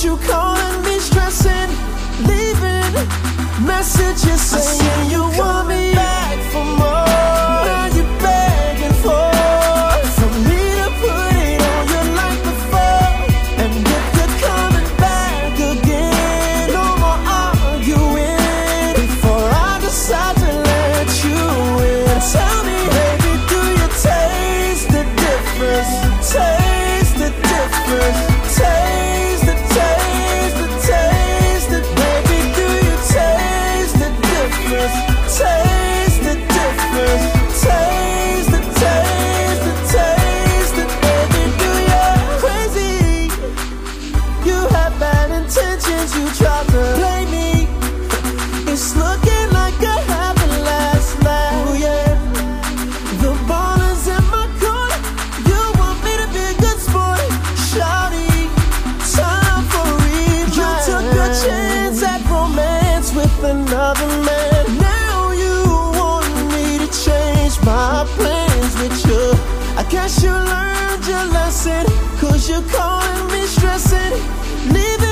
you calling me stressing, leaving messages saying you want me back for more. Now you begging for me to put it on you like before. And if you're coming back again, no more arguing before I decide to let you in. Tell me, baby, do you taste the difference? Taste the difference. Taste the taste, the taste, the baby, do you taste the difference? Taste the difference. Taste the taste, the taste, the baby, do you? Crazy, you have bad intentions, you tried to play me. It's looking like I have the last laugh. Ooh, yeah. The ball is in my court. You want me to be a good sport, shawty. Time for a rematch. You took a chance at romance with another man. Now you want me to change my plans with you. I guess you learned your lesson, 'cause you're calling me stressing, leaving